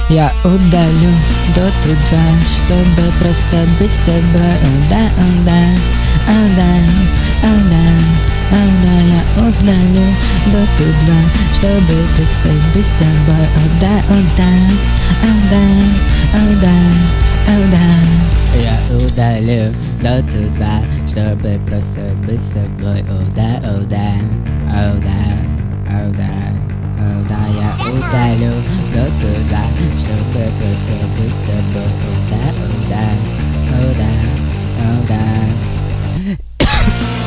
Я удалю доту 2, чтобы просто быть с тобой. О да, о да, о да, о да, о да. Я удалю доту 2, чтобы просто быть с тобой. О да, о да, о да, о да, о да. Я удалю доту 2, чтобы просто быть с тобой. О да, о да, о да, о да. Да, я удалю доту 2, чтобы просто быть с тобой. О да, о да, о да, о да.